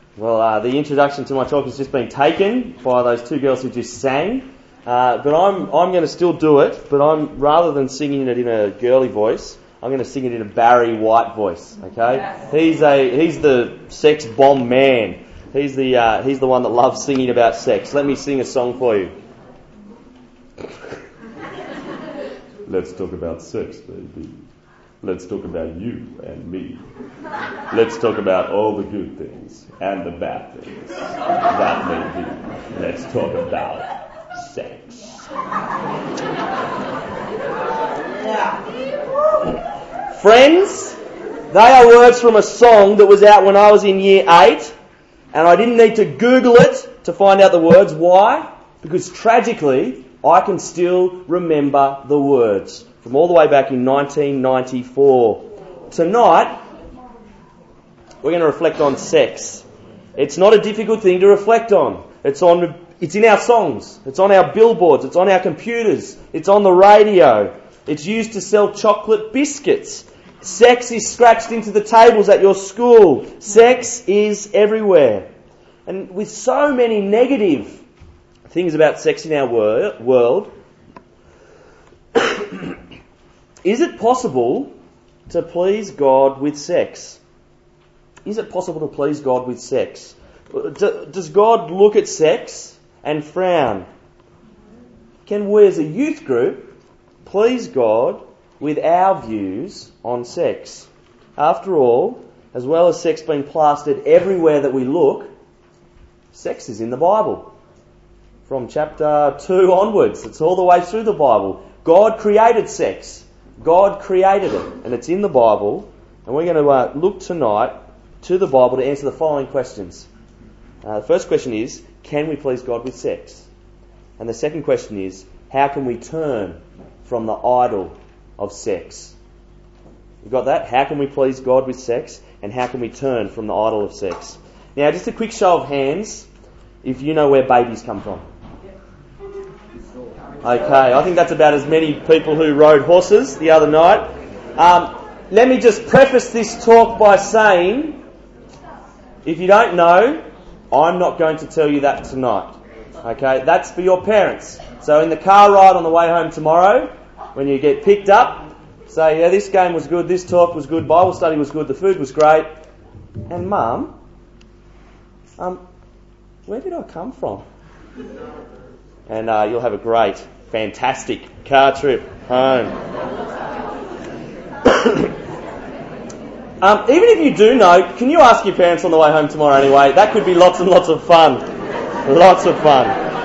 Well, the introduction to my talk has just been taken by those two girls who just sang. But I'm going to still do it, but rather than singing it in a girly voice, I'm going to sing it in a Barry White voice. Okay? Yes. He's the sex bomb man. He's the one that loves singing about sex. Let me sing a song for you. Let's talk about sex, baby. Let's talk about you and me. Let's talk about all the good things and the bad things that may be. Let's talk about sex. Friends, they are words from a song that was out when I was in year 8, and I didn't need to Google it to find out the words. Why? Because tragically, I can still remember the words from all the way back in 1994. Tonight, we're going to reflect on sex. It's not a difficult thing to reflect on. It's in our songs. It's on our billboards. It's on our computers. It's on the radio. It's used to sell chocolate biscuits. Sex is scratched into the tables at your school. Sex is everywhere. And with so many negative things about sex in our world, is it possible to please God with sex? Is it possible to please God with sex? Does God look at sex and frown? Can we as a youth group please God with our views on sex? After all, as well as sex being plastered everywhere that we look, sex is in the Bible. From chapter 2 onwards, it's all the way through the Bible. God created sex. God created it, and it's in the Bible. And we're going to look tonight to the Bible to answer the following questions. The first question is, can we please God with sex? And the second question is, how can we turn from the idol of sex? You got that? How can we please God with sex? And how can we turn from the idol of sex? Now, just a quick show of hands if you know where babies come from. Okay, I think that's about as many people who rode horses the other night. Let me just preface this talk by saying, if you don't know, I'm not going to tell you that tonight. Okay, that's for your parents. So in the car ride on the way home tomorrow, when you get picked up, say, yeah, this game was good, this talk was good, Bible study was good, the food was great. And Mum, where did I come from? And you'll have a great, fantastic car trip home. Even if you do know, can you ask your parents on the way home tomorrow anyway? That could be lots and lots of fun. Lots of fun.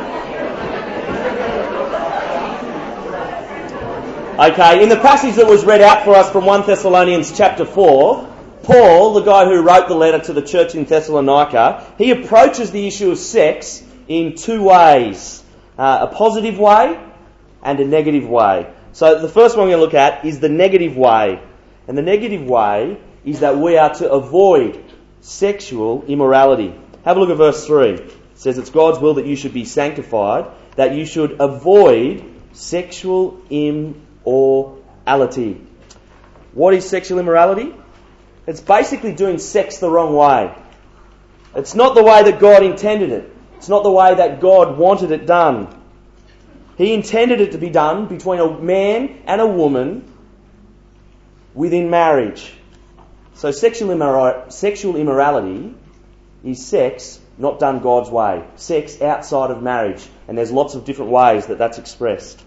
Okay, in the passage that was read out for us from 1 Thessalonians chapter 4, Paul, the guy who wrote the letter to the church in Thessalonica, he approaches the issue of sex in two ways. A positive way and a negative way. So the first one we're going to look at is the negative way. And the negative way is that we are to avoid sexual immorality. Have a look at verse 3. It says it's God's will that you should be sanctified, that you should avoid sexual immorality. What is sexual immorality? It's basically doing sex the wrong way. It's not the way that God intended it. It's not the way that God wanted it done. He intended it to be done between a man and a woman within marriage. So sexual immorality is sex not done God's way. Sex outside of marriage. And there's lots of different ways that that's expressed.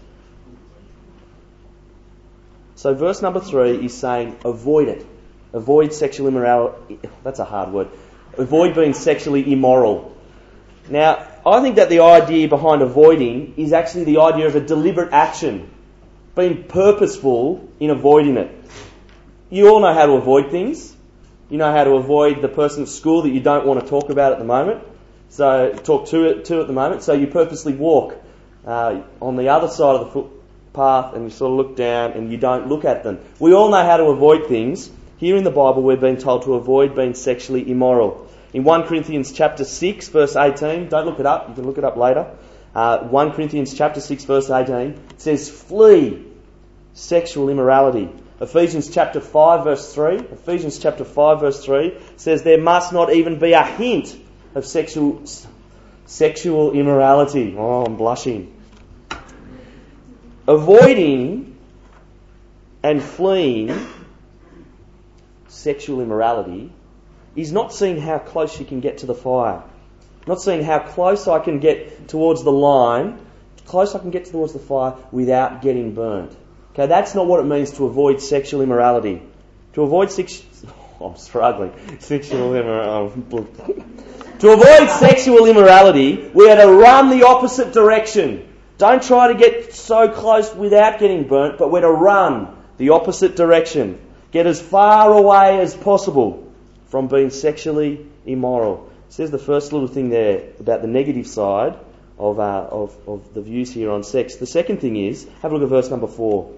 So verse number 3 is saying avoid it. Avoid sexual immorality. That's a hard word. Avoid being sexually immoral. Now, I think that the idea behind avoiding is actually the idea of a deliberate action, being purposeful in avoiding it. You all know how to avoid things. You know how to avoid the person at school that you don't want to talk about at the moment. So, talk to at the moment. So you purposely walk on the other side of the footpath and you sort of look down and you don't look at them. We all know how to avoid things. Here in the Bible we're being told to avoid being sexually immoral. In 1 Corinthians chapter 6 verse 18, don't look it up, you can look it up later. 1 Corinthians chapter 6 verse 18, it says flee sexual immorality. Ephesians chapter 5 verse 3 says there must not even be a hint of sexual immorality. Oh, I'm blushing. Avoiding and fleeing sexual immorality is not seeing how close you can get to the fire. Not seeing how close I can get towards the line, close I can get towards the fire without getting burnt. Okay, that's not what it means to avoid sexual immorality. To avoid I'm struggling. Sexual immorality. To avoid sexual immorality, we are to run the opposite direction. Don't try to get so close without getting burnt, but we're to run the opposite direction. Get as far away as possible from being sexually immoral. It says the first little thing there about the negative side of the views here on sex. The second thing is, have a look at verse number 4.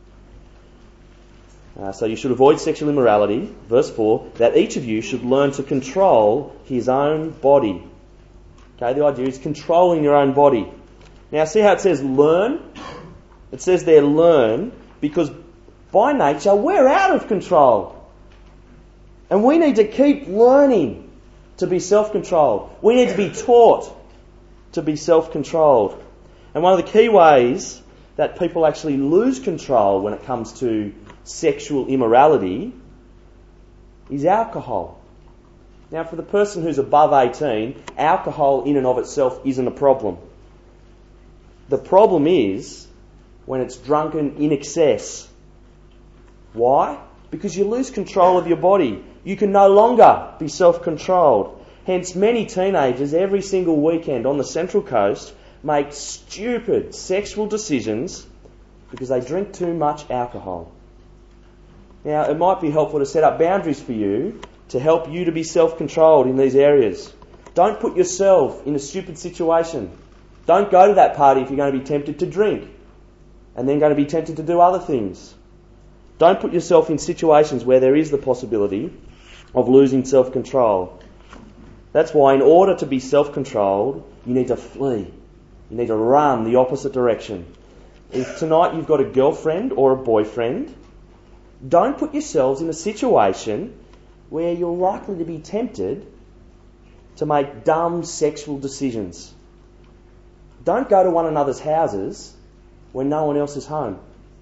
So you should avoid sexual immorality, verse 4, that each of you should learn to control his own body. Okay, the idea is controlling your own body. Now see how it says learn? It says there learn because by nature we're out of control. And we need to keep learning to be self-controlled. We need to be taught to be self-controlled. And one of the key ways that people actually lose control when it comes to sexual immorality is alcohol. Now, for the person who's above 18, alcohol in and of itself isn't a problem. The problem is when it's drunken in excess. Why? Because you lose control of your body. You can no longer be self-controlled. Hence, many teenagers every single weekend on the Central Coast make stupid sexual decisions because they drink too much alcohol. Now, it might be helpful to set up boundaries for you to help you to be self-controlled in these areas. Don't put yourself in a stupid situation. Don't go to that party if you're going to be tempted to drink and then going to be tempted to do other things. Don't put yourself in situations where there is the possibility of losing self-control. That's why in order to be self-controlled, you need to flee. You need to run the opposite direction. If tonight you've got a girlfriend or a boyfriend, don't put yourselves in a situation where you're likely to be tempted to make dumb sexual decisions. Don't go to one another's houses when no one else is home.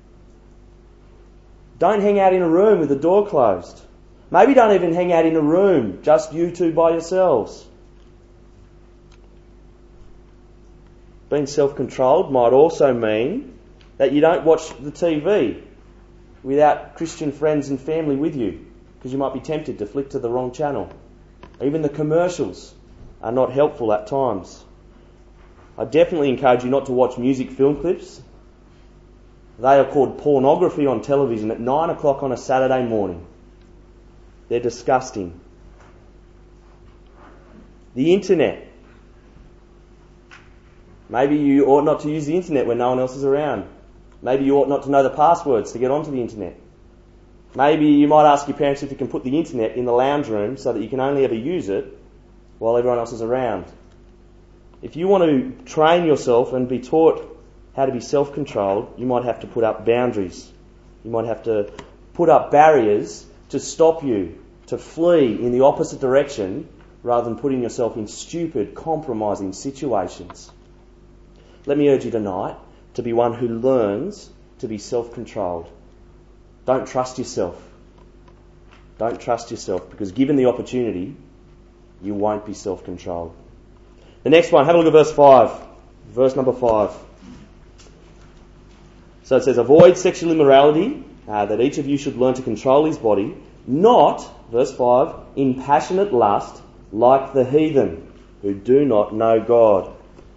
Don't hang out in a room with the door closed. Maybe don't even hang out in a room, just you two by yourselves. Being self-controlled might also mean that you don't watch the TV without Christian friends and family with you, because you might be tempted to flick to the wrong channel. Even the commercials are not helpful at times. I definitely encourage you not to watch music film clips. They are called pornography on television at 9 o'clock on a Saturday morning. They're disgusting. The internet. Maybe you ought not to use the internet when no one else is around. Maybe you ought not to know the passwords to get onto the internet. Maybe you might ask your parents if you can put the internet in the lounge room so that you can only ever use it while everyone else is around. If you want to train yourself and be taught how to be self-controlled, you might have to put up boundaries. You might have to put up barriers to stop you, to flee in the opposite direction rather than putting yourself in stupid, compromising situations. Let me urge you tonight to be one who learns to be self-controlled. Don't trust yourself. Don't trust yourself, because given the opportunity, you won't be self-controlled. The next one, have a look at verse 5. Verse number 5. So it says, avoid sexual immorality, that each of you should learn to control his body, not, verse 5, in passionate lust like the heathen who do not know God.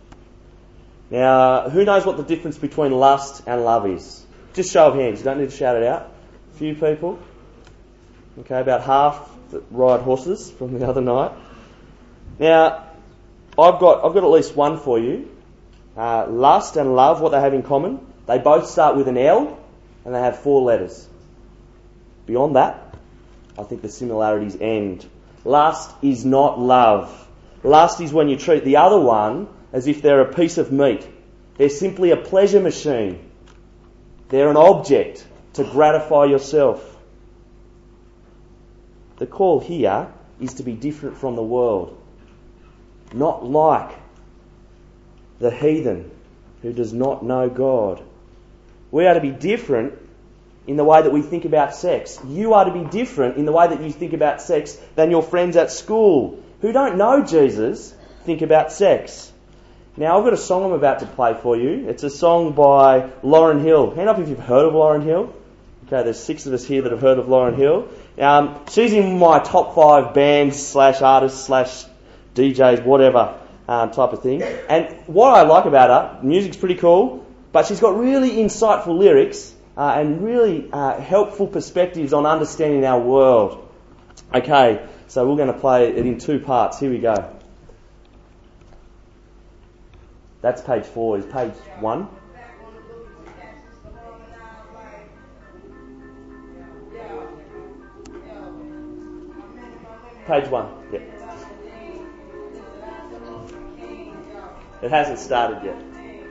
Now, who knows what the difference between lust and love is? Just show of hands, you don't need to shout it out. A few people. Okay, about half that ride horses from the other night. Now, I've got at least one for you. Lust and love, what they have in common, they both start with an L and they have 4 letters. Beyond that, I think the similarities end. Lust is not love. Lust is when you treat the other one as if they're a piece of meat. They're simply a pleasure machine. They're an object to gratify yourself. The call here is to be different from the world. not like the heathen who does not know God. We are to be different in the way that we think about sex. You are to be different in the way that you think about sex than your friends at school who don't know Jesus think about sex. Now, I've got a song I'm about to play for you. It's a song by Lauryn Hill. Hand up if you've heard of Lauryn Hill. Okay, there's 6 of us here that have heard of Lauryn Hill. She's in my top 5 bands / artists / DJs, whatever type of thing. And what I like about her, music's pretty cool, but she's got really insightful lyrics and really helpful perspectives on understanding our world. Okay, so we're going to play it in 2 parts. Here we go. That's page 4. Is page 1? Page 1, yeah. It hasn't started yet.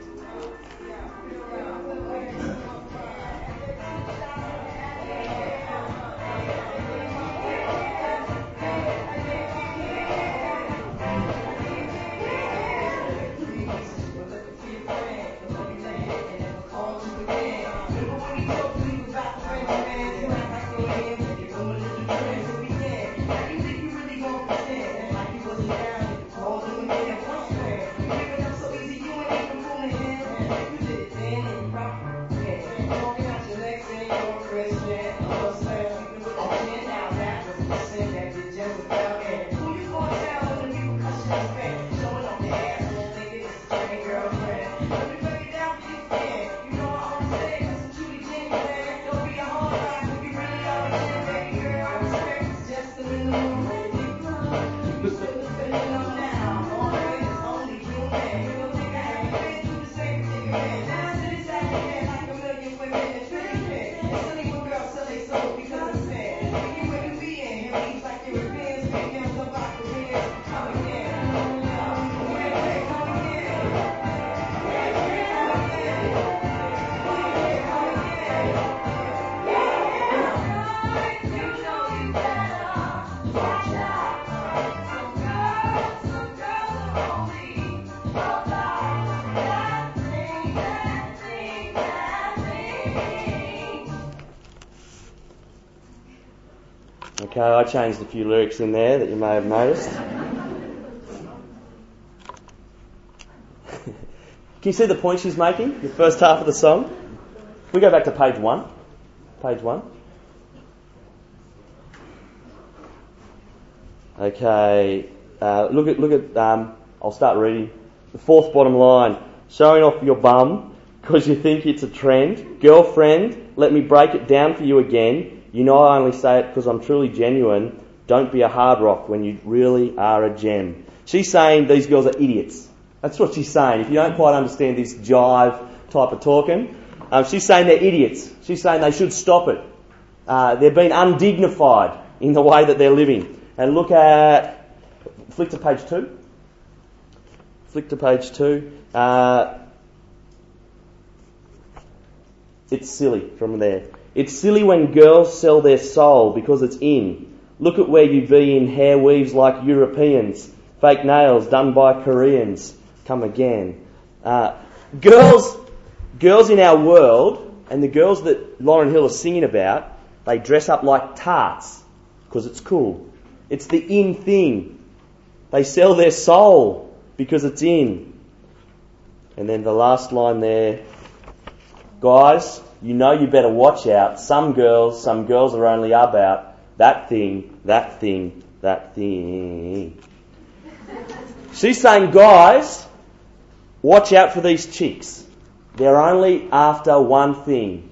Okay, I changed a few lyrics in there that you may have noticed. Can you see the point she's making? The first half of the song? We go back to page 1. Page 1. Okay, look at. I'll start reading. The 4th bottom line. Showing off your bum because you think it's a trend. Girlfriend, let me break it down for you again. You know I only say it because I'm truly genuine. Don't be a hard rock when you really are a gem. She's saying these girls are idiots. That's what she's saying. If you don't quite understand this jive type of talking, she's saying they're idiots. She's saying they should stop it. They're being undignified in the way that they're living. And flick to page 2. Flick to page 2. It's silly from there. It's silly when girls sell their soul because it's in. Look at where you be in hair weaves like Europeans. Fake nails done by Koreans. Come again. Girls in our world, and the girls that Lauryn Hill is singing about, they dress up like tarts because it's cool. It's the in thing. They sell their soul because it's in. And then the last line there, guys, you know you better watch out. Some girls are only about that thing, that thing, that thing. She's saying, guys, watch out for these chicks. They're only after one thing.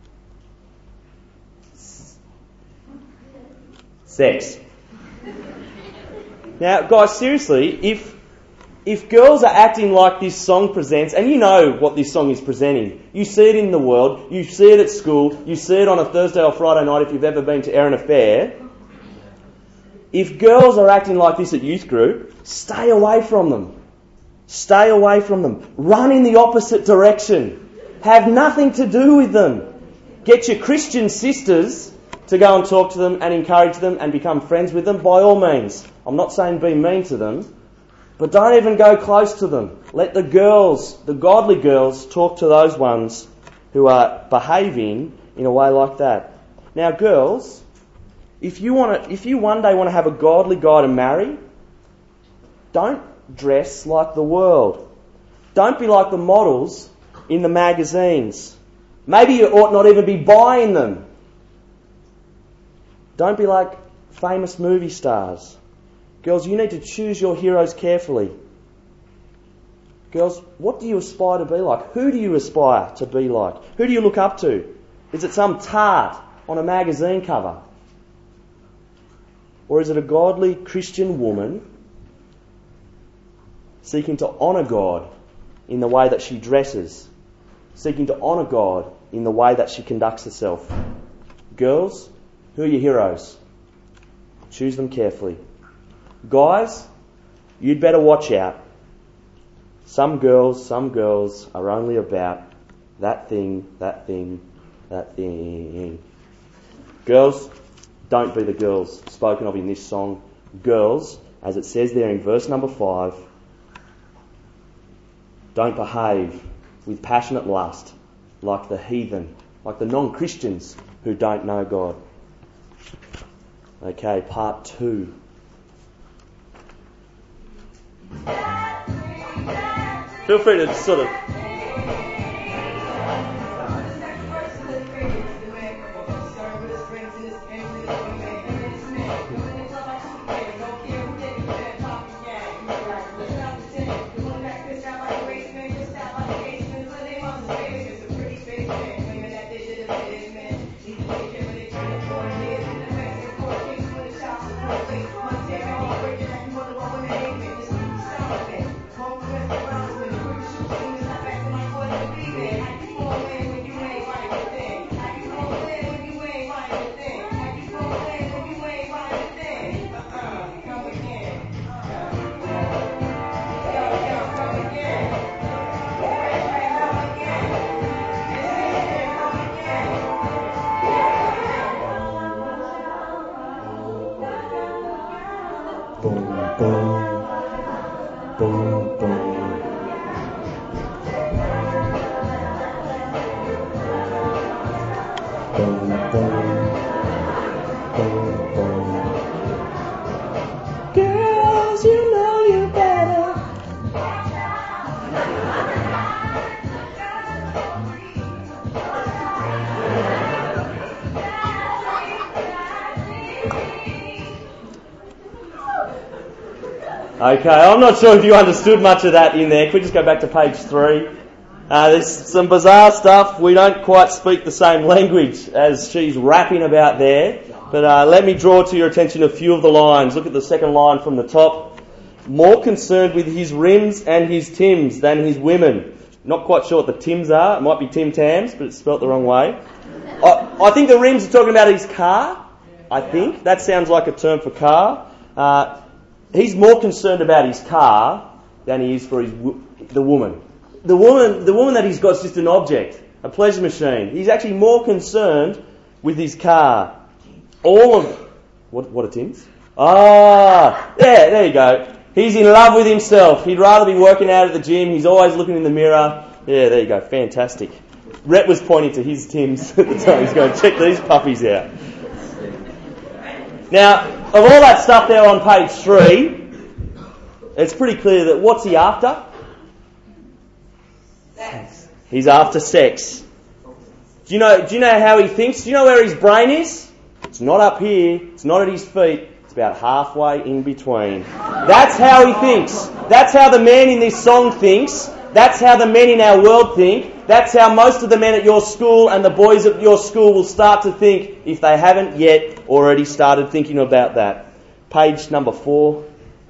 Sex. Now, guys, seriously, if girls are acting like this song presents, and you know what this song is presenting, you see it in the world, you see it at school, you see it on a Thursday or Friday night if you've ever been to Erin Affair. If girls are acting like this at youth group, stay away from them. Stay away from them. Run in the opposite direction. Have nothing to do with them. Get your Christian sisters to go and talk to them and encourage them and become friends with them by all means. I'm not saying be mean to them. But don't even go close to them. Let the girls, the godly girls, talk to those ones who are behaving in a way like that. Now, girls, if you one day want to have a godly guy to marry, don't dress like the world. Don't be like the models in the magazines. Maybe you ought not even be buying them. Don't be like famous movie stars. Girls, you need to choose your heroes carefully. Girls, what do you aspire to be like? Who do you aspire to be like? Who do you look up to? Is it some tart on a magazine cover? Or is it a godly Christian woman seeking to honour God in the way that she dresses, seeking to honour God in the way that she conducts herself? Girls, who are your heroes? Choose them carefully. Guys, you'd better watch out. Some girls are only about that thing. Girls, don't be the girls spoken of in this song. Girls, as it says there in verse number 5, don't behave with passionate lust like the heathen, like the non-Christians who don't know God. Okay, part 2. Feel free to sort of... Girls, you know you better. Okay, I'm not sure if you understood much of that in there. Can we just go back to page 3? There's some bizarre stuff. We don't quite speak the same language as she's rapping about there. But let me draw to your attention a few of the lines. Look at the second line from the top. More concerned with his rims and his Tims than his women. Not quite sure what the Tims are. It might be Tim Tams, but it's spelt the wrong way. I think the rims are talking about his car. I think. That sounds like a term for car. He's more concerned about his car than he is for the woman. The woman that he's got is just an object, a pleasure machine. He's actually more concerned with his car. What are Tim's? There you go. He's in love with himself. He'd rather be working out at the gym. He's always looking in the mirror. Yeah, there you go. Fantastic. Rhett was pointing to his Tim's at the time. He's going, check these puppies out. Now, of all that stuff there on page 3, it's pretty clear that what's he after? Sex. He's after sex. Do you know how he thinks? Do you know where his brain is? It's not up here. It's not at his feet. It's about halfway in between. That's how he thinks. That's how the man in this song thinks. That's how the men in our world think. That's how most of the men at your school and the boys at your school will start to think if they haven't yet already started thinking about that. Page number 4.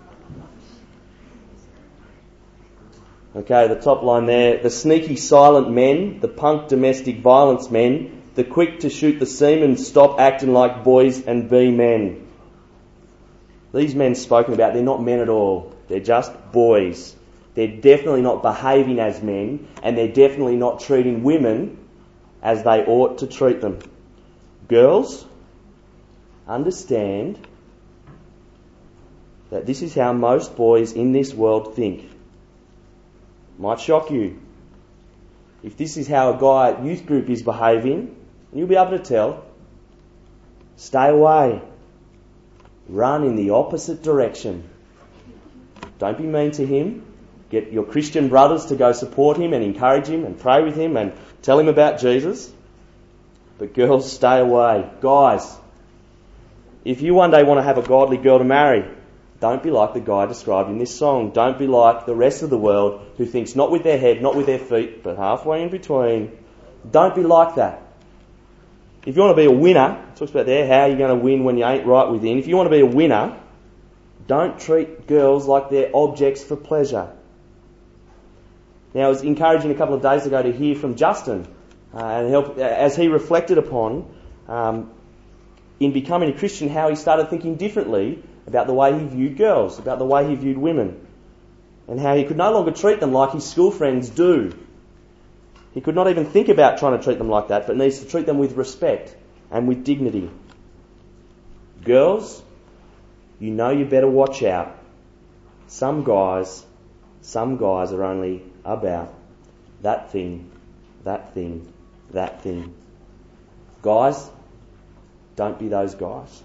Okay, the top line there. The sneaky silent men, the punk domestic violence men, the quick to shoot the seamen, stop acting like boys and be men. These men spoken about, they're not men at all. They're just boys. They're definitely not behaving as men, and they're definitely not treating women as they ought to treat them. Girls, understand that this is how most boys in this world think. Might shock you. If this is how a guy at youth group is behaving, you'll be able to tell. Stay away. Run in the opposite direction. Don't be mean to him. Get your Christian brothers to go support him and encourage him and pray with him and tell him about Jesus. But girls, stay away. Guys, if you one day want to have a godly girl to marry, don't be like the guy described in this song. Don't be like the rest of the world who thinks not with their head, not with their feet, but halfway in between. Don't be like that. If you want to be a winner, it talks about there how you're going to win when you ain't right within. If you want to be a winner, don't treat girls like they're objects for pleasure. Now, it was encouraging a couple of days ago to hear from Justin as he reflected upon, in becoming a Christian, how he started thinking differently about the way he viewed girls, about the way he viewed women, and how he could no longer treat them like his school friends do. He could not even think about trying to treat them like that, but needs to treat them with respect and with dignity. Girls, you know you better watch out. Some guys are only about that thing, that thing, that thing. Guys, don't be those guys.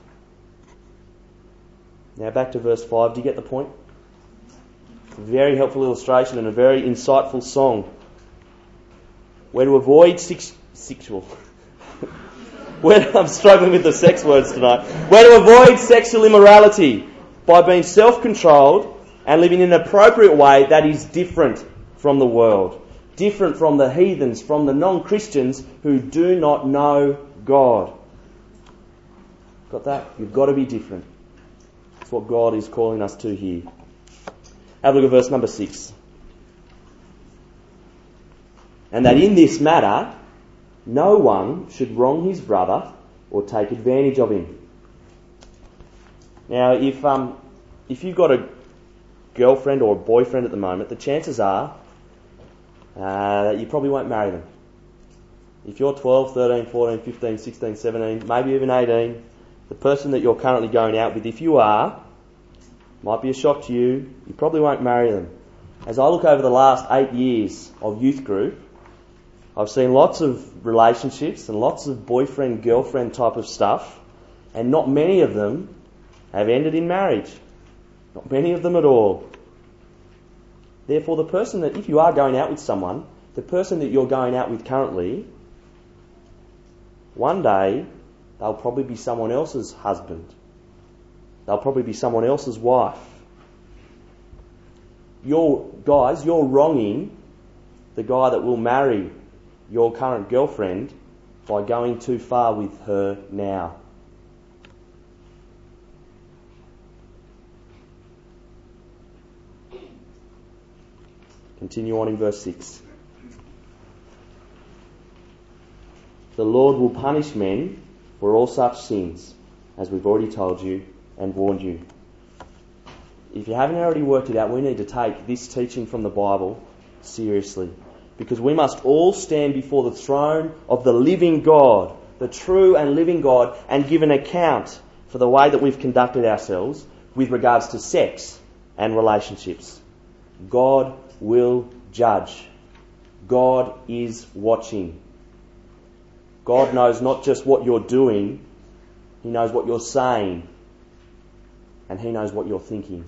Now back to verse 5. Do you get the point? A very helpful illustration and a very insightful song. We're to avoid sexual. I'm struggling with the sex words tonight. We're to avoid sexual immorality by being self-controlled and living in an appropriate way that is different from the world. Different from the heathens, from the non-Christians who do not know God. Got that? You've got to be different. That's what God is calling us to here. Have a look at verse number 6. And that in this matter, no one should wrong his brother or take advantage of him. Now, if you've got a girlfriend or a boyfriend at the moment, the chances are that you probably won't marry them. If you're 12, 13, 14, 15, 16, 17, maybe even 18, the person that you're currently going out with, if you are, might be a shock to you, you probably won't marry them. As I look over the last 8 years of youth group, I've seen lots of relationships and lots of boyfriend-girlfriend type of stuff, and not many of them have ended in marriage. Not many of them at all. Therefore, the person that, if you are going out with someone, the person that you're going out with currently, one day, they'll probably be someone else's husband. They'll probably be someone else's wife. You're wronging the guy that will marry your current girlfriend by going too far with her now. Continue on in verse 6. The Lord will punish men for all such sins, as we've already told you and warned you. If you haven't already worked it out, we need to take this teaching from the Bible seriously, because we must all stand before the throne of the living God, the true and living God, and give an account for the way that we've conducted ourselves with regards to sex and relationships. God will judge. God is watching. God knows not just what you're doing, He knows what you're saying, and He knows what you're thinking.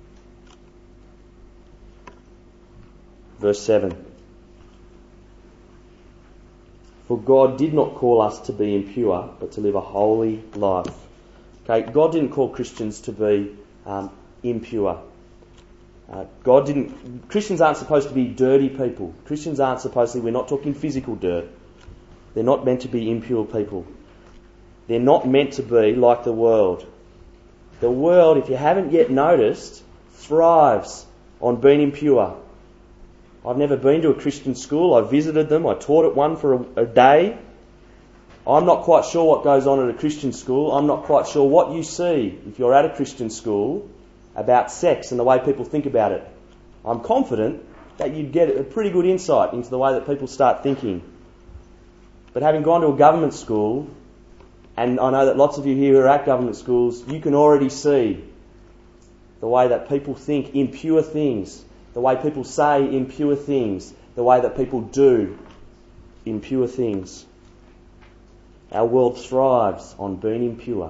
Verse 7. For God did not call us to be impure, but to live a holy life. Okay, God didn't call Christians to be impure. Christians aren't supposed to be dirty people. Christians aren't supposed to, we're not talking physical dirt. They're not meant to be impure people. They're not meant to be like the world. The world, if you haven't yet noticed, thrives on being impure. I've never been to a Christian school. I visited them. I taught at one for a day. I'm not quite sure what goes on at a Christian school. I'm not quite sure what you see if you're at a Christian school about sex and the way people think about it. I'm confident that you'd get a pretty good insight into the way that people start thinking. But having gone to a government school, and I know that lots of you here who are at government schools, you can already see the way that people think impure things, the way people say impure things, the way that people do impure things. Our world thrives on being impure.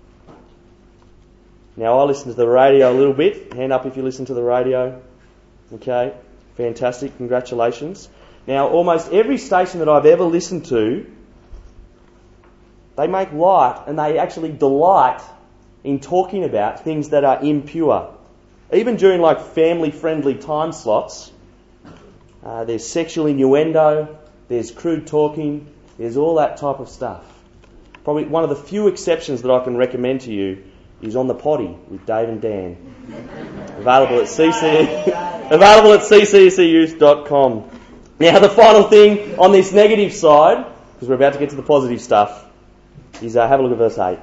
Now, I listen to the radio a little bit. Hand up if you listen to the radio. Okay, fantastic, congratulations. Now, almost every station that I've ever listened to, they make light and they actually delight in talking about things that are impure. Even during like family-friendly time slots, there's sexual innuendo, there's crude talking, there's all that type of stuff. Probably one of the few exceptions that I can recommend to you is On the Potty with Dave and Dan. Available at cccseyouth.com. Now, the final thing on this negative side, because we're about to get to the positive stuff, is have a look at verse 8.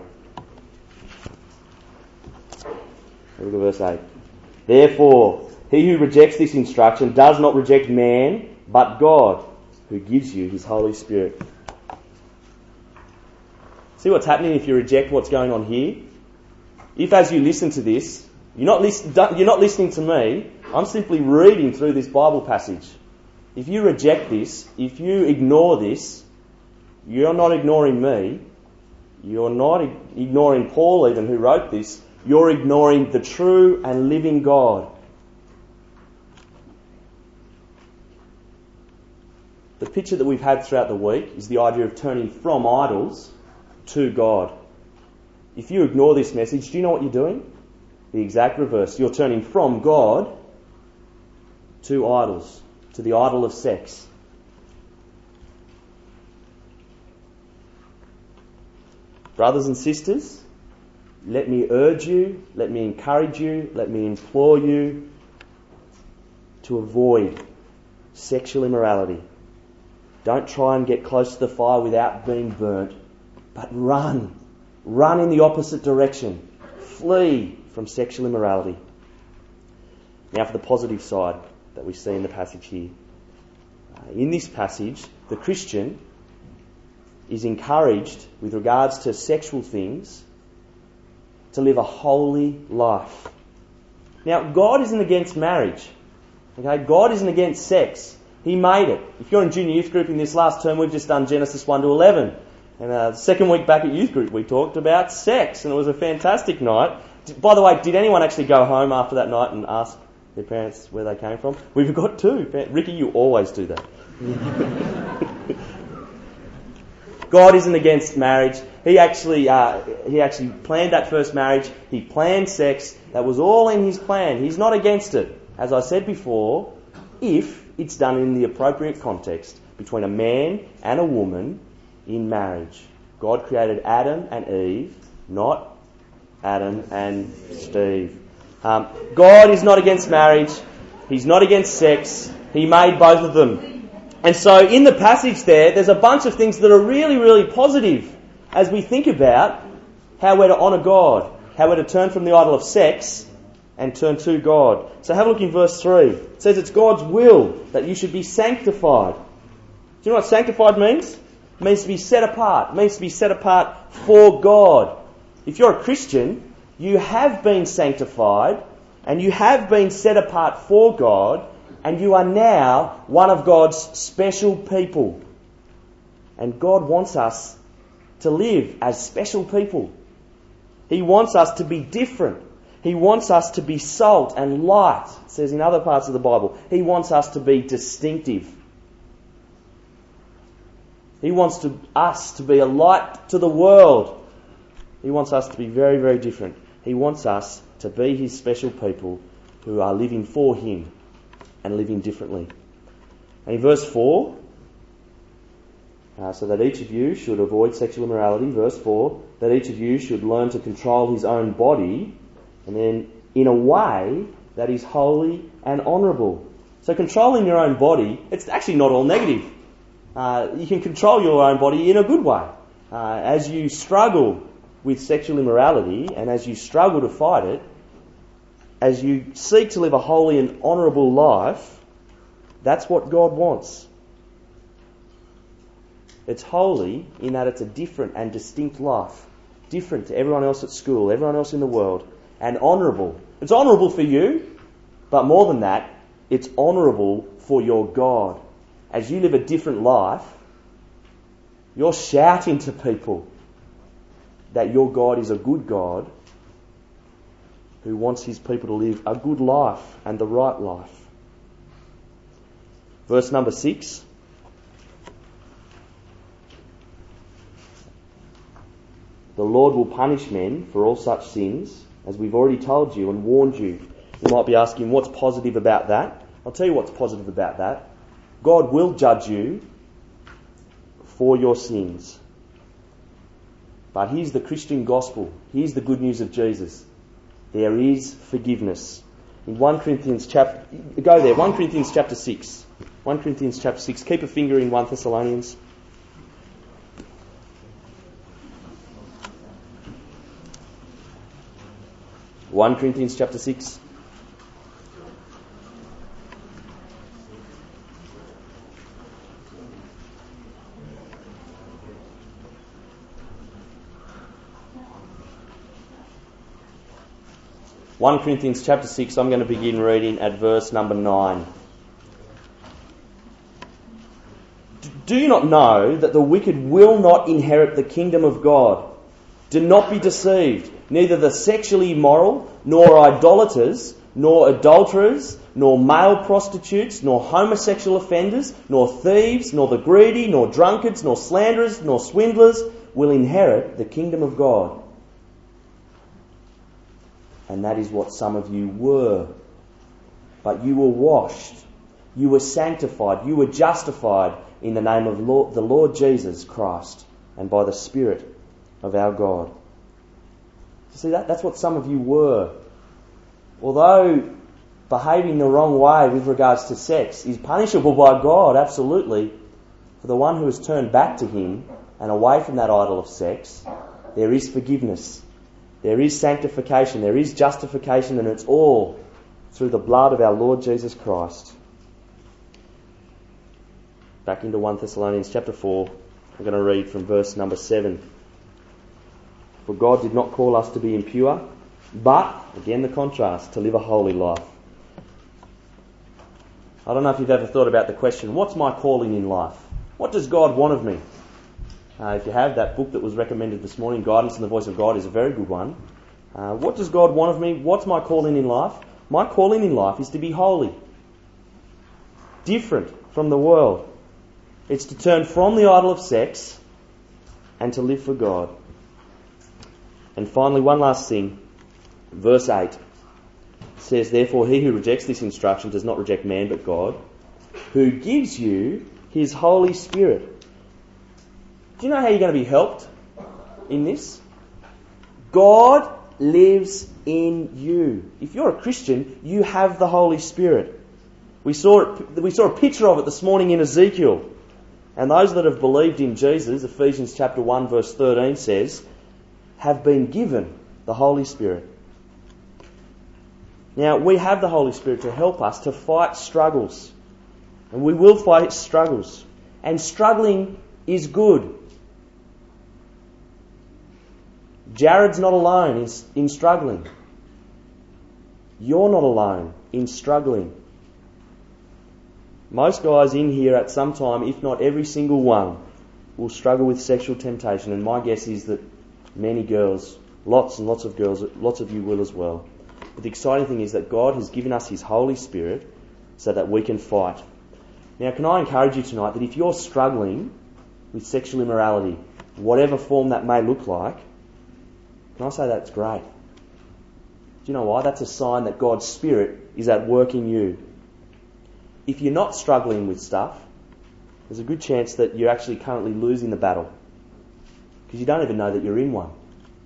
Have a look at verse 8. Therefore, he who rejects this instruction does not reject man, but God, who gives you his Holy Spirit. See what's happening if you reject what's going on here? If as you listen to this, you're not listening to me, I'm simply reading through this Bible passage. If you reject this, if you ignore this, you're not ignoring me, you're not ignoring Paul even who wrote this, you're ignoring the true and living God. The picture that we've had throughout the week is the idea of turning from idols to God. If you ignore this message, do you know what you're doing? The exact reverse. You're turning from God to idols, to the idol of sex. Brothers and sisters, let me urge you, let me encourage you, let me implore you to avoid sexual immorality. Don't try and get close to the fire without being burnt, but run. Run in the opposite direction. Flee from sexual immorality. Now for the positive side that we see in the passage here. In this passage, the Christian is encouraged with regards to sexual things to live a holy life. Now, God isn't against marriage. Okay, God isn't against sex. He made it. If you're in junior youth group in this last term, we've just done Genesis 1 to 11. And the second week back at youth group, we talked about sex, and it was a fantastic night. By the way, did anyone actually go home after that night and ask their parents where they came from? We've got two. Ricky, you always do that. God isn't against marriage. He actually planned that first marriage. He planned sex. That was all in his plan. He's not against it. As I said before, if it's done in the appropriate context between a man and a woman in marriage. God created Adam and Eve, not Adam and Steve. God is not against marriage. He's not against sex. He made both of them. And so in the passage there's a bunch of things that are really, really positive as we think about how we're to honour God, how we're to turn from the idol of sex and turn to God. So have a look in verse 3. It says it's God's will that you should be sanctified. Do you know what sanctified means? It means to be set apart. It means to be set apart for God. If you're a Christian, you have been sanctified and you have been set apart for God, and you are now one of God's special people. And God wants us to live as special people. He wants us to be different. He wants us to be salt and light. It says in other parts of the Bible. He wants us to be distinctive. He wants us to be a light to the world. He wants us to be very, very different. He wants us to be his special people who are living for him and living differently. And in verse 4, so that each of you should avoid sexual immorality. Verse 4, that each of you should learn to control his own body, and then in a way that is holy and honourable. So controlling your own body, it's actually not all negative. You can control your own body in a good way. As you struggle with sexual immorality and as you struggle to fight it, as you seek to live a holy and honourable life, that's what God wants. It's holy in that it's a different and distinct life, different to everyone else at school, everyone else in the world, and honourable It's honourable for you, but more than that, it's honourable for your God. As you live a different life, you're shouting to people that your God is a good God who wants his people to live a good life and the right life. Verse number 6. The Lord will punish men for all such sins, as we've already told you and warned you. You might be asking, what's positive about that? I'll tell you what's positive about that. God will judge you for your sins. But here's the Christian gospel. Here's the good news of Jesus. There is forgiveness. In 1 Corinthians chapter 6. 1 Corinthians chapter 6. Keep a finger in 1 Thessalonians. (1 Corinthians chapter 6). (1 Corinthians chapter 6), I'm going to begin reading at verse number 9. Do you not know that the wicked will not inherit the kingdom of God? Do not be deceived. Neither the sexually immoral, nor idolaters, nor adulterers, nor male prostitutes, nor homosexual offenders, nor thieves, nor the greedy, nor drunkards, nor slanderers, nor swindlers will inherit the kingdom of God. And that is what some of you were. But you were washed, you were sanctified, you were justified in the name of the Lord Jesus Christ and by the Spirit of our God. See, that's what some of you were. Although behaving the wrong way with regards to sex is punishable by God, absolutely, for the one who has turned back to him and away from that idol of sex, there is forgiveness. There is sanctification, there is justification, and it's all through the blood of our Lord Jesus Christ. Back into 1 Thessalonians chapter 4, we're going to read from verse number 7. For God did not call us to be impure, but, again the contrast, to live a holy life. I don't know if you've ever thought about the question, what's my calling in life? What does God want of me? If you have, that book that was recommended this morning, Guidance in the Voice of God, is a very good one. What does God want of me? What's my calling in life? My calling in life is to be holy. Different from the world. It's to turn from the idol of sex and to live for God. And finally, one last thing. Verse 8 says, Therefore he who rejects this instruction does not reject man but God, who gives you his Holy Spirit. Do you know how you're going to be helped in this? God lives in you. If you're a Christian, you have the Holy Spirit. We saw a picture of it this morning in Ezekiel. And those that have believed in Jesus, Ephesians chapter 1 verse 13 says, have been given the Holy Spirit. Now, we have the Holy Spirit to help us to fight struggles. And we will fight struggles. And struggling is good. Jared's not alone in struggling. You're not alone in struggling. Most guys in here at some time, if not every single one, will struggle with sexual temptation. And my guess is that many girls, lots and lots of girls, lots of you will as well. But the exciting thing is that God has given us his Holy Spirit so that we can fight. Now, can I encourage you tonight that if you're struggling with sexual immorality, whatever form that may look like, can I say that's great? Do you know why? That's a sign that God's Spirit is at work in you. If you're not struggling with stuff, there's a good chance that you're actually currently losing the battle, because you don't even know that you're in one.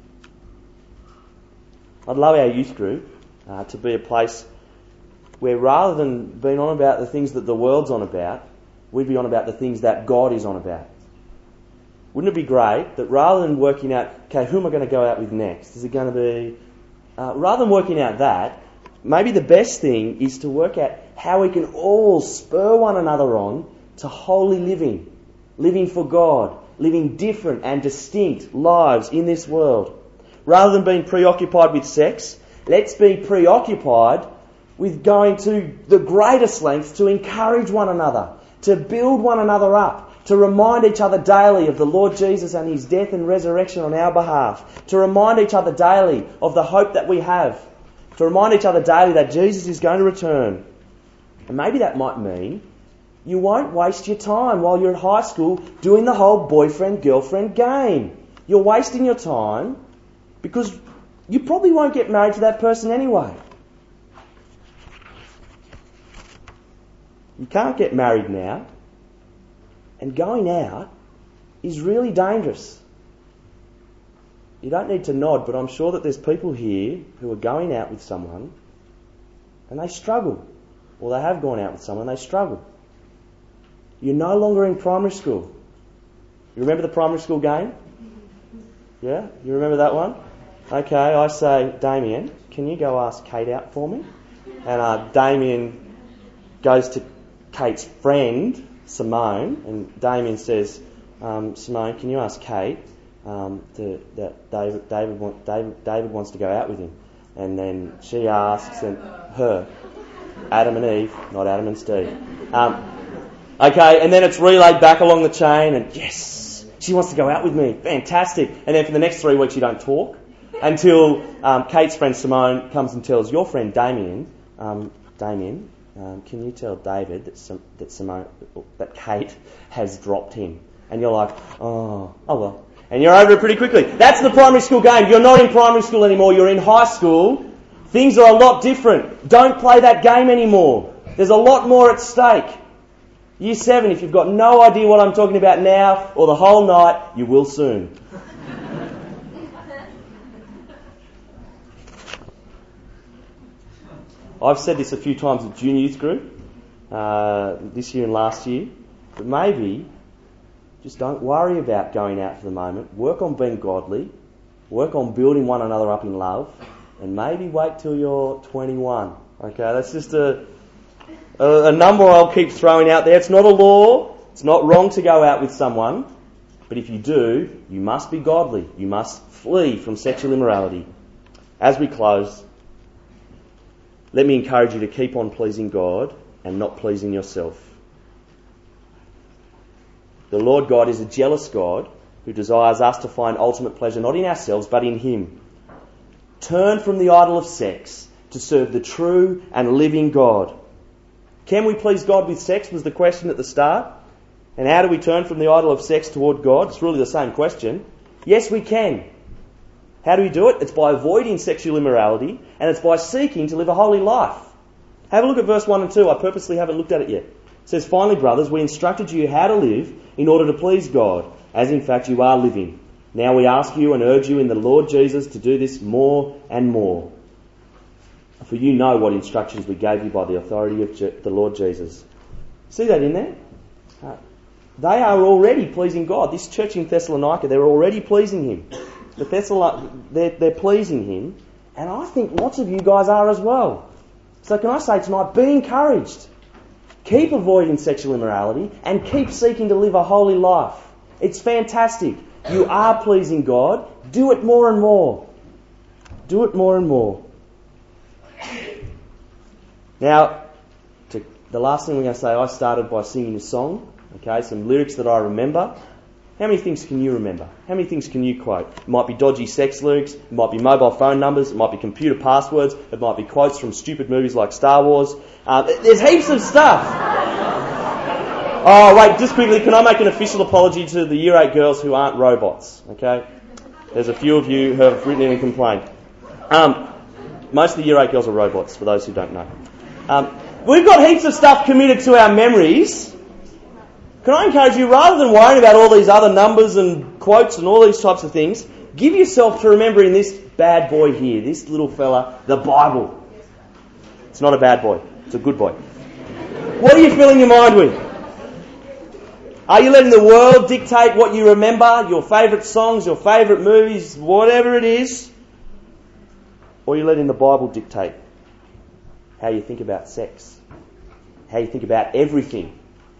I'd love our youth group to be a place where rather than being on about the things that the world's on about, we'd be on about the things that God is on about. Wouldn't it be great that rather than working out, okay, who am I going to go out with next? Is it going to be... rather than working out that, maybe the best thing is to work out how we can all spur one another on to holy living. Living for God. Living different and distinct lives in this world. Rather than being preoccupied with sex, Let's be preoccupied with going to the greatest lengths to encourage one another, to build one another up, to remind each other daily of the Lord Jesus and his death and resurrection on our behalf, to remind each other daily of the hope that we have, to remind each other daily that Jesus is going to return. And maybe that might mean you won't waste your time while you're at high school doing the whole boyfriend-girlfriend game. You're wasting your time because you probably won't get married to that person anyway. You can't get married now. And going out is really dangerous. You don't need to nod, but I'm sure that there's people here who are going out with someone and they struggle. Or they have gone out with someone and they struggle. You're no longer in primary school. You remember the primary school game? Yeah? You remember that one? Okay, I say, Damien, can you go ask Kate out for me? And Damien goes to Kate's friend, Simone, and Damien says, Simone, can you ask Kate that David wants to go out with him? And then she asks her, Adam and Eve, not Adam and Steve. Okay, and then it's relayed back along the chain, and yes, she wants to go out with me. Fantastic. And then for the next 3 weeks you don't talk until Kate's friend Simone comes and tells your friend Damien, can you tell David that Kate has dropped him? And you're like, oh well. And you're over it pretty quickly. That's the primary school game. You're not in primary school anymore. You're in high school. Things are a lot different. Don't play that game anymore. There's a lot more at stake. Year 7, if you've got no idea what I'm talking about now or the whole night, you will soon. I've said this a few times at junior youth group, this year and last year, but maybe just don't worry about going out for the moment. Work on being godly. Work on building one another up in love. And maybe wait till you're 21. Okay, that's just a number I'll keep throwing out there. It's not a law. It's not wrong to go out with someone. But if you do, you must be godly. You must flee from sexual immorality. As we close, let me encourage you to keep on pleasing God and not pleasing yourself. The Lord God is a jealous God who desires us to find ultimate pleasure not in ourselves but in Him. Turn from the idol of sex to serve the true and living God. Can we please God with sex was the question at the start. And how do we turn from the idol of sex toward God? It's really the same question. Yes, we can. How do we do it? It's by avoiding sexual immorality and it's by seeking to live a holy life. Have a look at verse 1 and 2. I purposely haven't looked at it yet. It says, finally, brothers, we instructed you how to live in order to please God, as in fact you are living. Now we ask you and urge you in the Lord Jesus to do this more and more. For you know what instructions we gave you by the authority of the Lord Jesus. See that in there? They are already pleasing God. This church in Thessalonica, they're already pleasing Him. They're pleasing Him. And I think lots of you guys are as well. So can I say tonight, be encouraged. Keep avoiding sexual immorality and keep seeking to live a holy life. It's fantastic. You are pleasing God. Do it more and more. Do it more and more. Now, the last thing we're going to say, I started by singing a song. Okay, some lyrics that I remember. How many things can you remember? How many things can you quote? It might be dodgy sex lyrics. It might be mobile phone numbers. It might be computer passwords. It might be quotes from stupid movies like Star Wars. There's heaps of stuff. Oh, wait, just quickly, can I make an official apology to the Year 8 girls who aren't robots? Okay? There's a few of you who have written in and complained. Most of the Year 8 girls are robots, for those who don't know. We've got heaps of stuff committed to our memories. Can I encourage you, rather than worrying about all these other numbers and quotes and all these types of things, give yourself to remembering this bad boy here, this little fella, the Bible. It's not a bad boy, it's a good boy. What are you filling your mind with? Are you letting the world dictate what you remember, your favourite songs, your favourite movies, whatever it is? Or are you letting the Bible dictate how you think about sex, how you think about everything?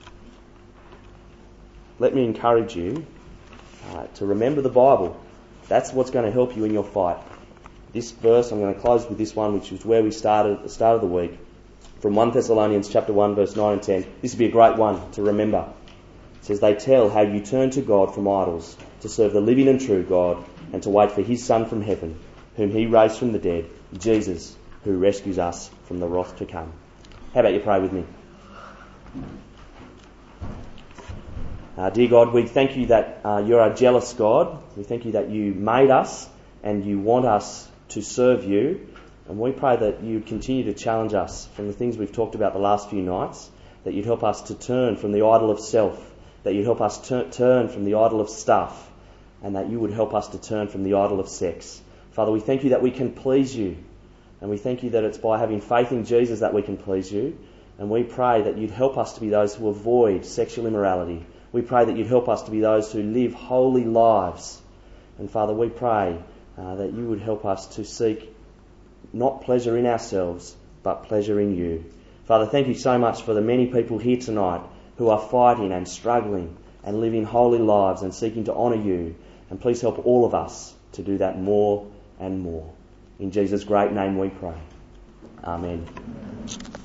Let me encourage you to remember the Bible. That's what's going to help you in your fight. this verse. I'm going to close with this one, which was where we started at the start of the week, from 1 Thessalonians chapter 1, verse 9 and 10. This would be a great one to remember. It says, they tell how you turn to God from idols to serve the living and true God and to wait for his Son from heaven, whom he raised from the dead, Jesus, who rescues us from the wrath to come. How about you pray with me? Dear God, we thank you that you're a jealous God. We thank you that you made us and you want us to serve you. And we pray that you continue to challenge us from the things we've talked about the last few nights, that you'd help us to turn from the idol of self, that you'd help us turn from the idol of stuff, and that you would help us to turn from the idol of sex. Father, we thank you that we can please you, and we thank you that it's by having faith in Jesus that we can please you, and we pray that you'd help us to be those who avoid sexual immorality. We pray that you'd help us to be those who live holy lives. And Father, we pray that you would help us to seek not pleasure in ourselves, but pleasure in you. Father, thank you so much for the many people here tonight who are fighting and struggling and living holy lives and seeking to honour you. And please help all of us to do that more and more. In Jesus' great name we pray. Amen.